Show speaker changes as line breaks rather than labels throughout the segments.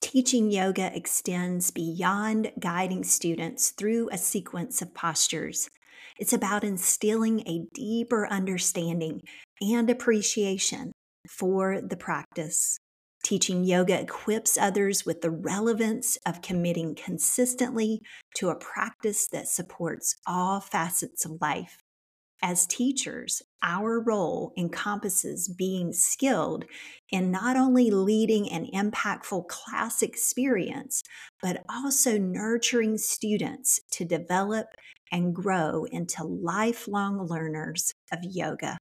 Teaching yoga extends beyond guiding students through a sequence of postures. It's about instilling a deeper understanding and appreciation for the practice. Teaching yoga equips others with the relevance of committing consistently to a practice that supports all facets of life. As teachers, our role encompasses being skilled in not only leading an impactful class experience, but also nurturing students to develop and grow into lifelong learners of yoga.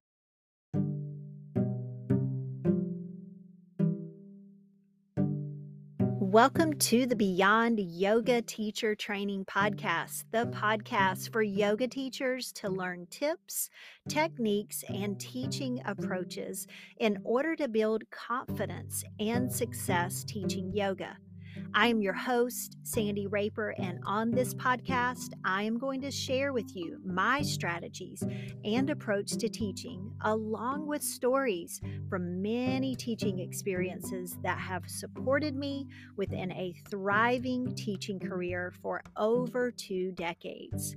Welcome to the Beyond Yoga Teacher Training Podcast, the podcast for yoga teachers to learn tips, techniques, and teaching approaches in order to build confidence and success teaching yoga. I am your host, Sandy Raper, and on this podcast, I am going to share with you my strategies and approach to teaching, along with stories from many teaching experiences that have supported me within a thriving teaching career for over 2 decades.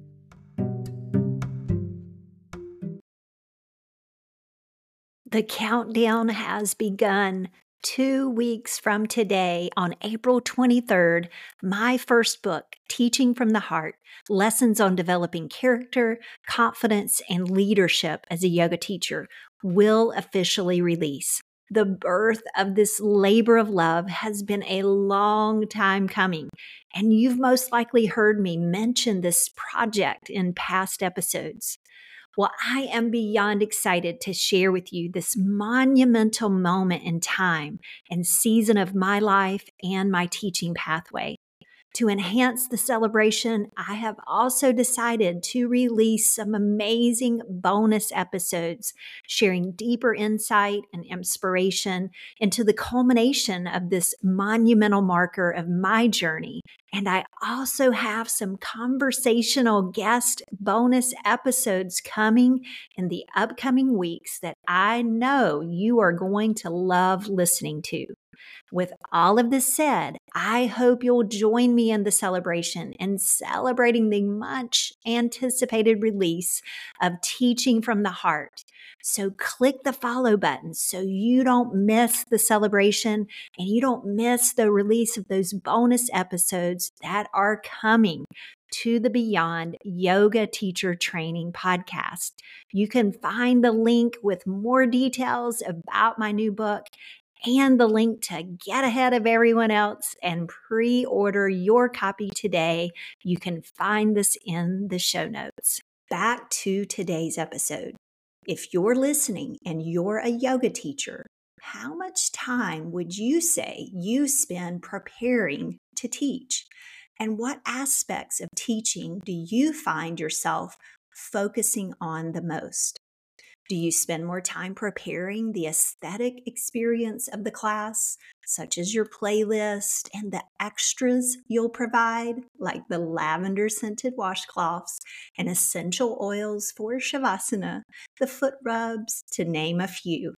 The countdown has begun. 2 weeks from today, on April 23rd, my first book, Teaching from the Heart, Lessons on Developing Character, Confidence, and Leadership as a Yoga Teacher, will officially release. The birth of this labor of love has been a long time coming, and you've most likely heard me mention this project in past episodes. Well, I am beyond excited to share with you this monumental moment in time and season of my life and my teaching pathway. To enhance the celebration, I have also decided to release some amazing bonus episodes, sharing deeper insight and inspiration into the culmination of this monumental marker of my journey. And I also have some conversational guest bonus episodes coming in the upcoming weeks that I know you are going to love listening to. With all of this said, I hope you'll join me in the celebration and celebrating the much anticipated release of Teaching from the Heart. So click the follow button so you don't miss the celebration and you don't miss the release of those bonus episodes that are coming to the Beyond Yoga Teacher Training podcast. You can find the link with more details about my new book and the link to get ahead of everyone else and pre-order your copy today. You can find this in the show notes. Back to today's episode. If you're listening and you're a yoga teacher, how much time would you say you spend preparing to teach? And what aspects of teaching do you find yourself focusing on the most? Do you spend more time preparing the aesthetic experience of the class, such as your playlist and the extras you'll provide, like the lavender-scented washcloths and essential oils for Shavasana, the foot rubs, to name a few?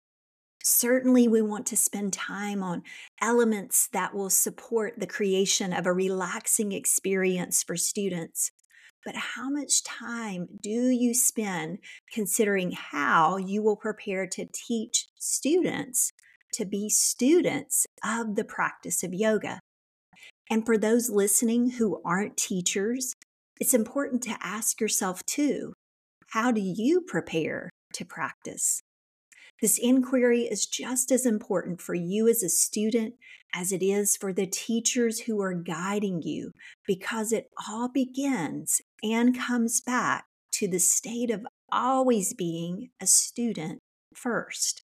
Certainly, we want to spend time on elements that will support the creation of a relaxing experience for students. But how much time do you spend considering how you will prepare to teach students to be students of the practice of yoga? And for those listening who aren't teachers, it's important to ask yourself too, how do you prepare to practice? This inquiry is just as important for you as a student as it is for the teachers who are guiding you, because it all begins and comes back to the state of always being a student first.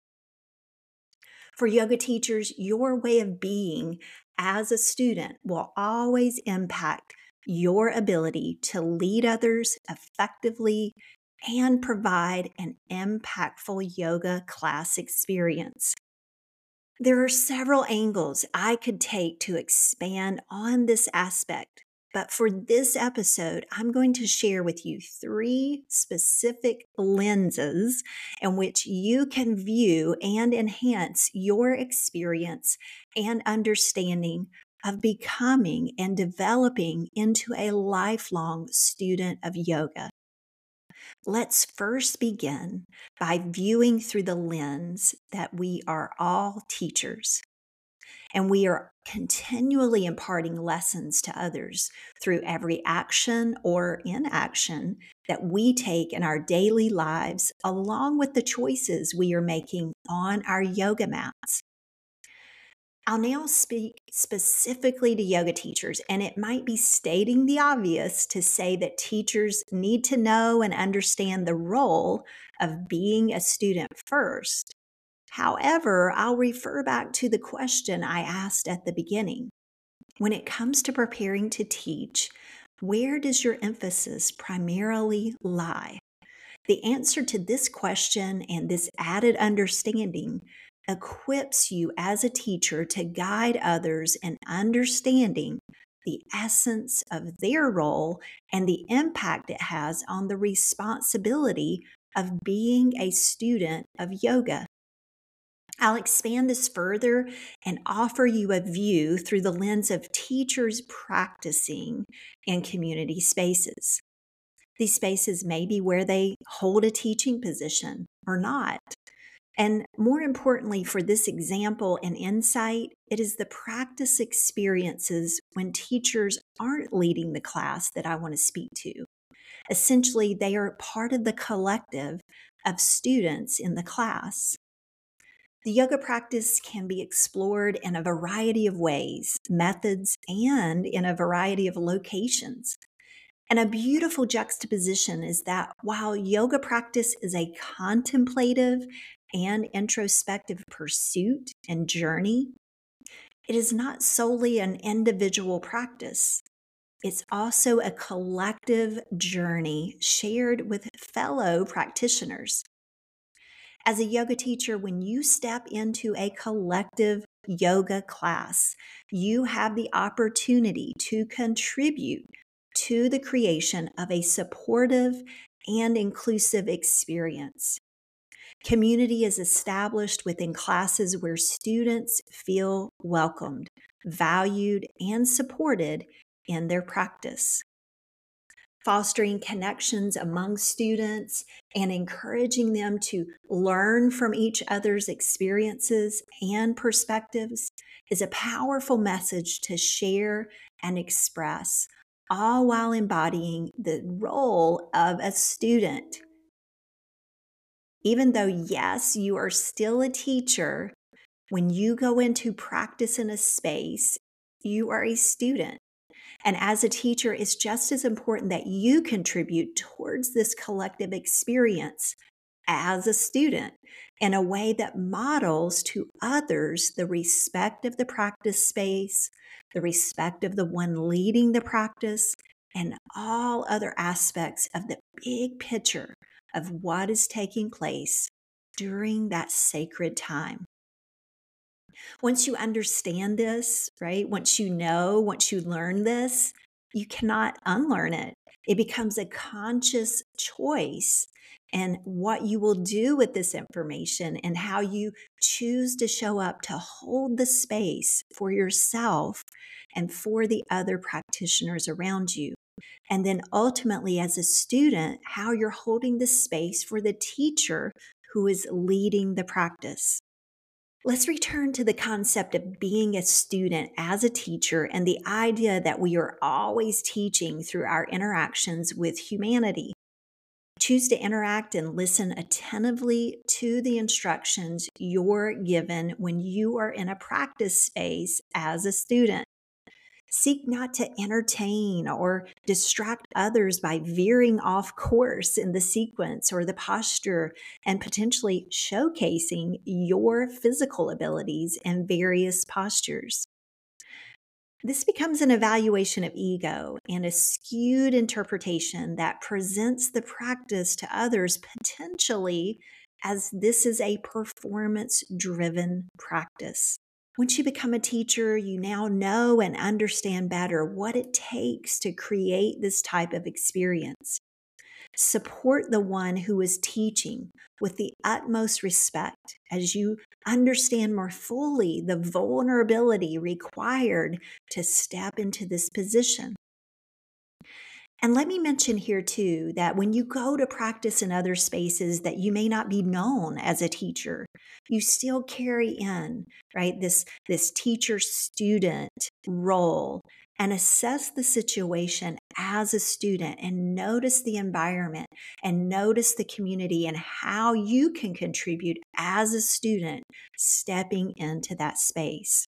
For yoga teachers, your way of being as a student will always impact your ability to lead others effectively and provide an impactful yoga class experience. There are several angles I could take to expand on this aspect, But for this episode, I'm going to share with you 3 specific lenses in which you can view and enhance your experience and understanding of becoming and developing into a lifelong student of yoga. Let's first begin by viewing through the lens that we are all teachers. And we are continually imparting lessons to others through every action or inaction that we take in our daily lives, along with the choices we are making on our yoga mats. I'll now speak specifically to yoga teachers, and it might be stating the obvious to say that teachers need to know and understand the role of being a student first. However, I'll refer back to the question I asked at the beginning. When it comes to preparing to teach, where does your emphasis primarily lie? The answer to this question and this added understanding equips you as a teacher to guide others in understanding the essence of their role and the impact it has on the responsibility of being a student of yoga. I'll expand this further and offer you a view through the lens of teachers practicing in community spaces. These spaces may be where they hold a teaching position or not. And more importantly, for this example and insight, it is the practice experiences when teachers aren't leading the class that I want to speak to. Essentially, they are part of the collective of students in the class. The yoga practice can be explored in a variety of ways, methods, and in a variety of locations. And a beautiful juxtaposition is that while yoga practice is a contemplative and introspective pursuit and journey, it is not solely an individual practice. It's also a collective journey shared with fellow practitioners. As a yoga teacher, when you step into a collective yoga class, you have the opportunity to contribute to the creation of a supportive and inclusive experience. Community is established within classes where students feel welcomed, valued, and supported in their practice. Fostering connections among students and encouraging them to learn from each other's experiences and perspectives is a powerful message to share and express, all while embodying the role of a student. Even though, yes, you are still a teacher, when you go into practice in a space, you are a student. And as a teacher, it's just as important that you contribute towards this collective experience as a student in a way that models to others the respect of the practice space, the respect of the one leading the practice, and all other aspects of the big picture of what is taking place during that sacred time. Once you understand this, right? Once you learn this, you cannot unlearn it. It becomes a conscious choice and what you will do with this information and how you choose to show up to hold the space for yourself and for the other practitioners around you. And then ultimately, as a student, how you're holding the space for the teacher who is leading the practice. Let's return to the concept of being a student as a teacher and the idea that we are always teaching through our interactions with humanity. Choose to interact and listen attentively to the instructions you're given when you are in a practice space as a student. Seek not to entertain or distract others by veering off course in the sequence or the posture and potentially showcasing your physical abilities in various postures. This becomes an evaluation of ego and a skewed interpretation that presents the practice to others potentially as this is a performance-driven practice, Once you become a teacher, you now know and understand better what it takes to create this type of experience. Support the one who is teaching with the utmost respect as you understand more fully the vulnerability required to step into this position. And let me mention here too that when you go to practice in other spaces that you may not be known as a teacher, you still carry in, right, this teacher student role and assess the situation as a student and notice the environment and notice the community and how you can contribute as a student stepping into that space.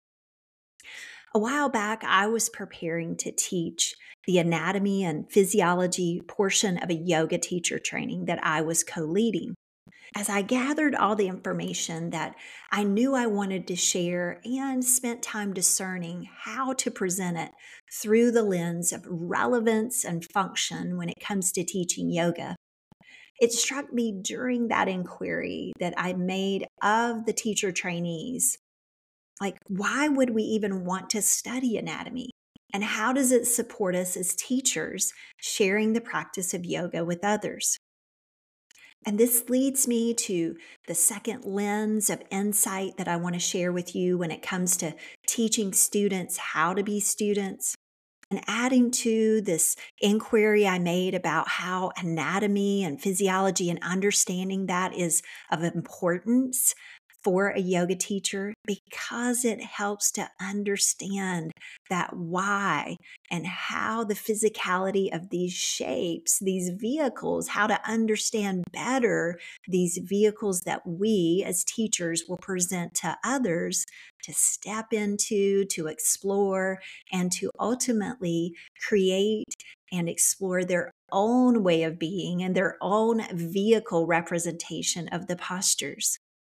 A while back, I was preparing to teach the anatomy and physiology portion of a yoga teacher training that I was co-leading. As I gathered all the information that I knew I wanted to share and spent time discerning how to present it through the lens of relevance and function when it comes to teaching yoga, it struck me during that inquiry that I made of the teacher trainees, like, why would we even want to study anatomy? And how does it support us as teachers sharing the practice of yoga with others? And this leads me to the second lens of insight that I want to share with you when it comes to teaching students how to be students. And adding to this inquiry I made about how anatomy and physiology and understanding that is of importance for a yoga teacher because it helps to understand that why and how the physicality of these shapes, these vehicles, how to understand better these vehicles that we as teachers will present to others to step into, to explore, and to ultimately create and explore their own way of being and their own vehicle representation of the postures.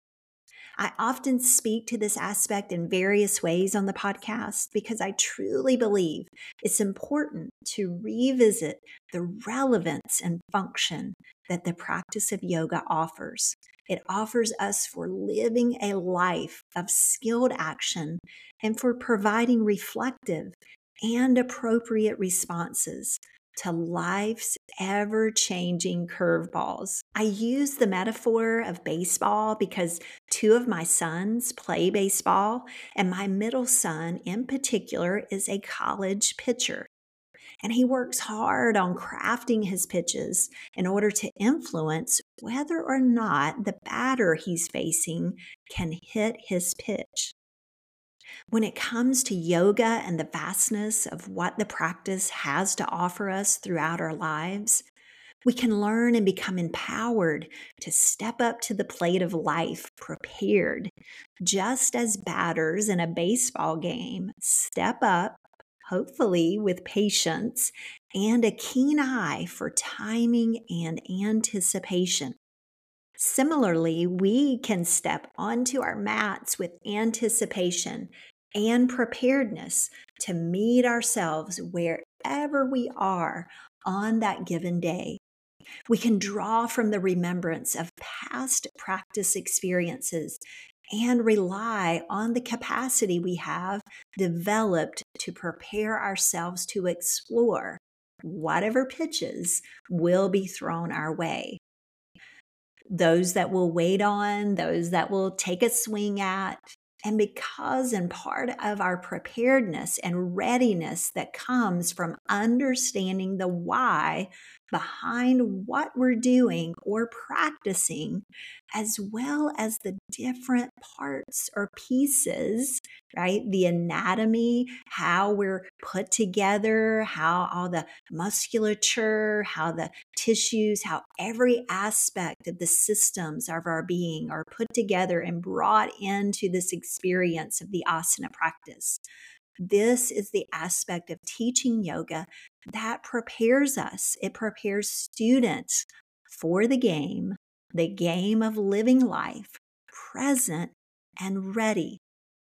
I often speak to this aspect in various ways on the podcast because I truly believe it's important to revisit the relevance and function that the practice of yoga offers. It offers us for living a life of skilled action and for providing reflective and appropriate responses to life's ever-changing curveballs. I use the metaphor of baseball because two of my sons play baseball, and my middle son in particular is a college pitcher. And he works hard on crafting his pitches in order to influence whether or not the batter he's facing can hit his pitch. When it comes to yoga and the vastness of what the practice has to offer us throughout our lives, we can learn and become empowered to step up to the plate of life prepared, just as batters in a baseball game step up, hopefully with patience and a keen eye for timing and anticipation. Similarly, we can step onto our mats with anticipation and preparedness to meet ourselves wherever we are on that given day. We can draw from the remembrance of past practice experiences and rely on the capacity we have developed to prepare ourselves to explore whatever pitches will be thrown our way. Those that we'll wait on, those that we'll take a swing at. And because and part of our preparedness and readiness that comes from understanding the why behind what we're doing or practicing, as well as the different parts or pieces, right? The anatomy, how we're put together, how all the musculature, how the tissues, how every aspect of the systems of our being are put together and brought into this experience of the asana practice. This is the aspect of teaching yoga that prepares us. It prepares students for the game of living life, present and ready.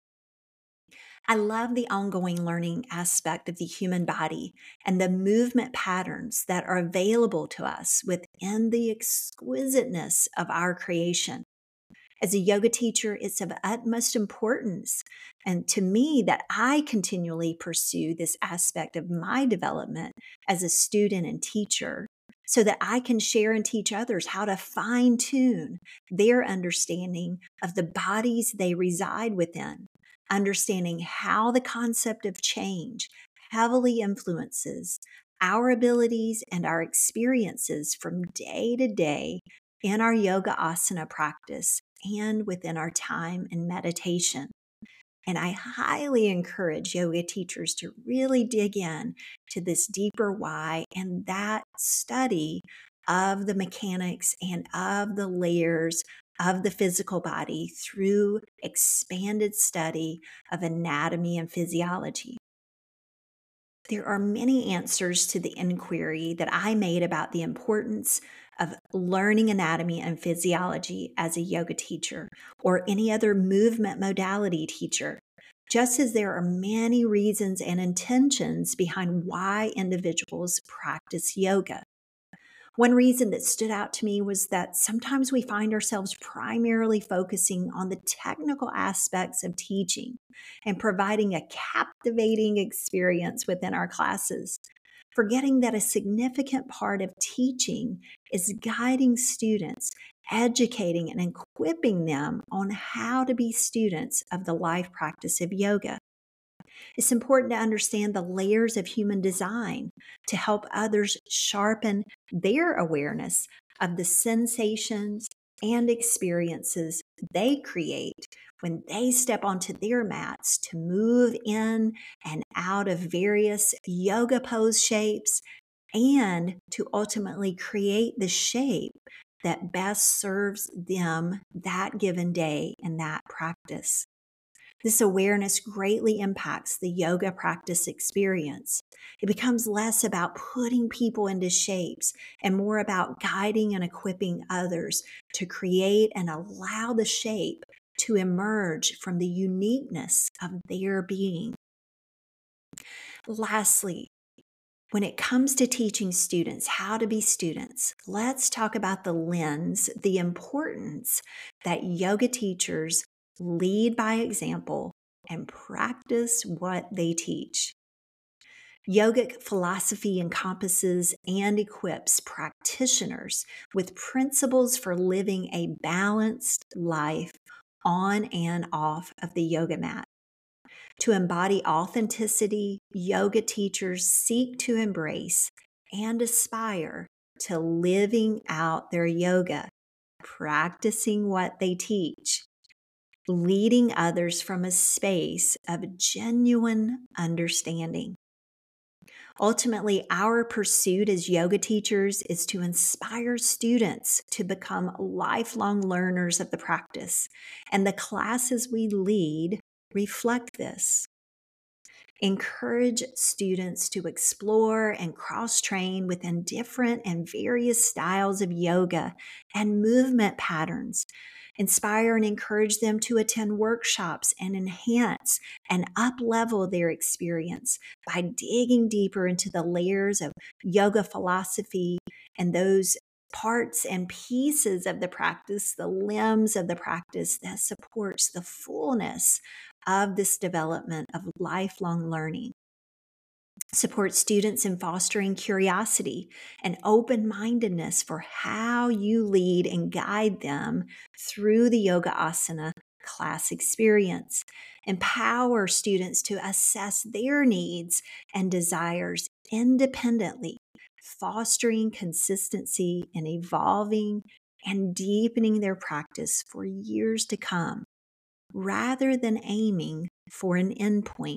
I love the ongoing learning aspect of the human body and the movement patterns that are available to us within the exquisiteness of our creation. As a yoga teacher, it's of utmost importance, and to me, that I continually pursue this aspect of my development as a student and teacher so that I can share and teach others how to fine tune their understanding of the bodies they reside within, understanding how the concept of change heavily influences our abilities and our experiences from day to day in our yoga asana practice and within our time in meditation. And I highly encourage yoga teachers to really dig in to this deeper why and that study of the mechanics and of the layers of the physical body through expanded study of anatomy and physiology. There are many answers to the inquiry that I made about the importance of learning anatomy and physiology as a yoga teacher or any other movement modality teacher, just as there are many reasons and intentions behind why individuals practice yoga. One reason that stood out to me was that sometimes we find ourselves primarily focusing on the technical aspects of teaching and providing a captivating experience within our classes, forgetting that a significant part of teaching is guiding students, educating and equipping them on how to be students of the life practice of yoga. It's important to understand the layers of human design to help others sharpen their awareness of the sensations and experiences they create when they step onto their mats to move in and out of various yoga pose shapes and to ultimately create the shape that best serves them that given day in that practice. This awareness greatly impacts the yoga practice experience. It becomes less about putting people into shapes and more about guiding and equipping others to create and allow the shape to emerge from the uniqueness of their being. Lastly, when it comes to teaching students how to be students, let's talk about the lens, the importance that yoga teachers lead by example and practice what they teach. Yogic philosophy encompasses and equips practitioners with principles for living a balanced life on and off of the yoga mat. To embody authenticity, yoga teachers seek to embrace and aspire to living out their yoga, practicing what they teach, leading others from a space of genuine understanding. Ultimately, our pursuit as yoga teachers is to inspire students to become lifelong learners of the practice, and the classes we lead reflect this. Encourage students to explore and cross-train within different and various styles of yoga and movement patterns. Inspire and encourage them to attend workshops and enhance and up-level their experience by digging deeper into the layers of yoga philosophy and those parts and pieces of the practice, the limbs of the practice that supports the fullness of this development of lifelong learning. Support students in fostering curiosity and open-mindedness for how you lead and guide them through the yoga asana class experience. Empower students to assess their needs and desires independently, fostering consistency and evolving and deepening their practice for years to come, rather than aiming for an endpoint.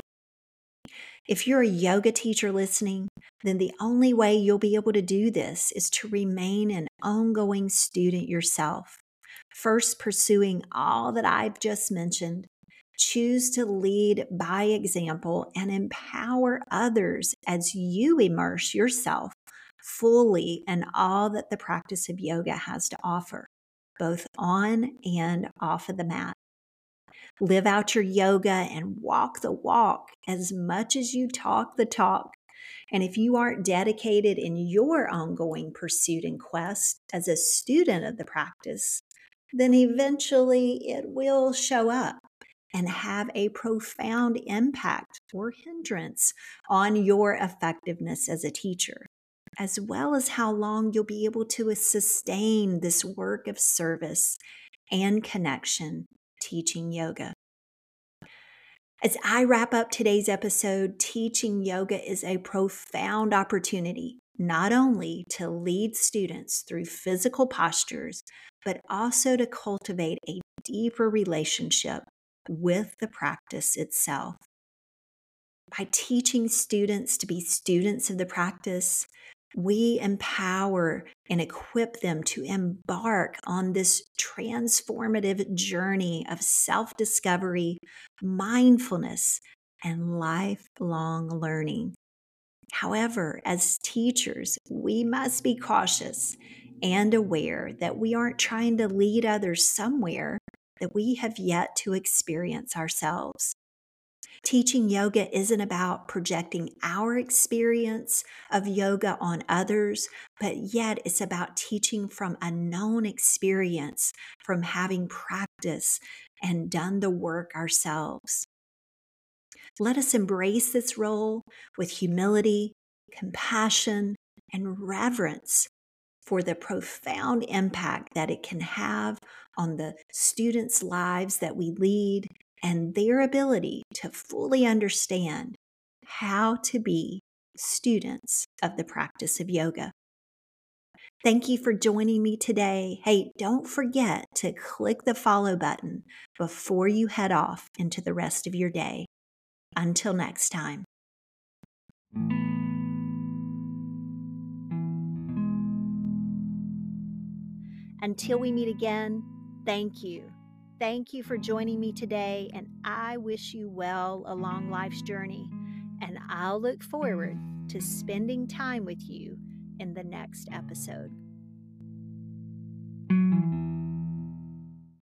If you're a yoga teacher listening, then the only way you'll be able to do this is to remain an ongoing student yourself. First, pursuing all that I've just mentioned. Choose to lead by example and empower others as you immerse yourself fully in all that the practice of yoga has to offer, both on and off of the mat. Live out your yoga and walk the walk as much as you talk the talk. And if you aren't dedicated in your ongoing pursuit and quest as a student of the practice, then eventually it will show up and have a profound impact or hindrance on your effectiveness as a teacher, as well as how long you'll be able to sustain this work of service and connection teaching yoga. As I wrap up today's episode, teaching yoga is a profound opportunity, not only to lead students through physical postures, but also to cultivate a deeper relationship with the practice itself. By teaching students to be students of the practice, we empower and equip them to embark on this transformative journey of self-discovery, mindfulness, and lifelong learning. However, as teachers, we must be cautious and aware that we aren't trying to lead others somewhere that we have yet to experience ourselves. Teaching yoga isn't about projecting our experience of yoga on others, but yet it's about teaching from a known experience, from having practiced and done the work ourselves. Let us embrace this role with humility, compassion, and reverence for the profound impact that it can have on the students' lives that we lead and their ability to fully understand how to be students of the practice of yoga. Thank you for joining me today. Hey, don't forget to click the follow button before you head off into the rest of your day. Until next time. Until we meet again, thank you. Thank you for joining me today, and I wish you well along life's journey. And I'll look forward to spending time with you in the next episode.